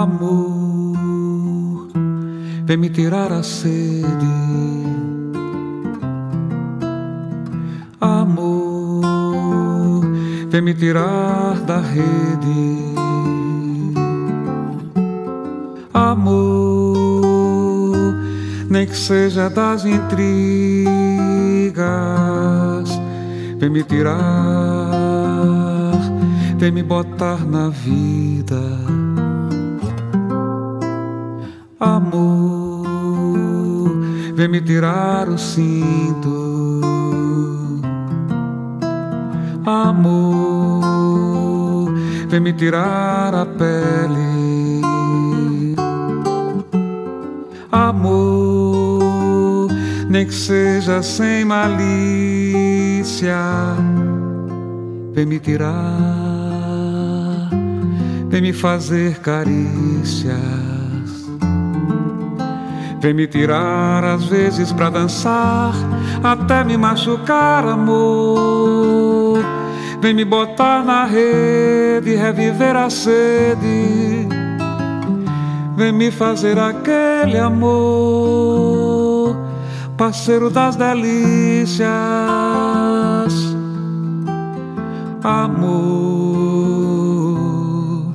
Amor, vem me tirar a sede. Amor, vem me tirar da rede. Amor, nem que seja das intrigas, vem me tirar, vem me botar na vida. Amor, vem me tirar o cinto. Amor, vem me tirar a pele. Amor, nem que seja sem malícia, vem me tirar, vem me fazer carícias. Vem me tirar às vezes pra dançar, até me machucar, amor. Vem me botar na rede, reviver a sede. Vem me fazer aquele amor, parceiro das delícias. Amor,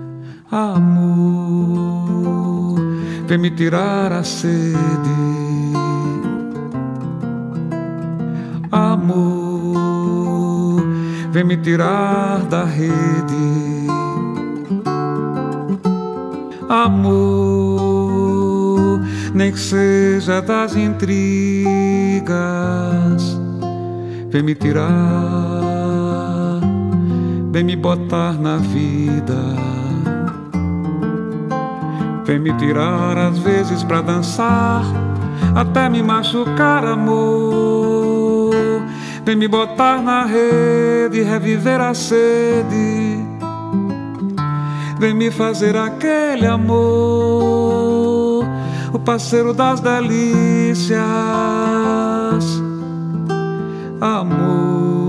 amor, vem me tirar a sede. Amor, vem me tirar da rede. Amor, nem que seja das intrigas, vem me tirar, vem me botar na vida. Vem me tirar às vezes pra dançar, até me machucar, amor. Vem me botar na rede, reviver a sede. Vem me fazer aquele amor, o parceiro das delícias. Amor.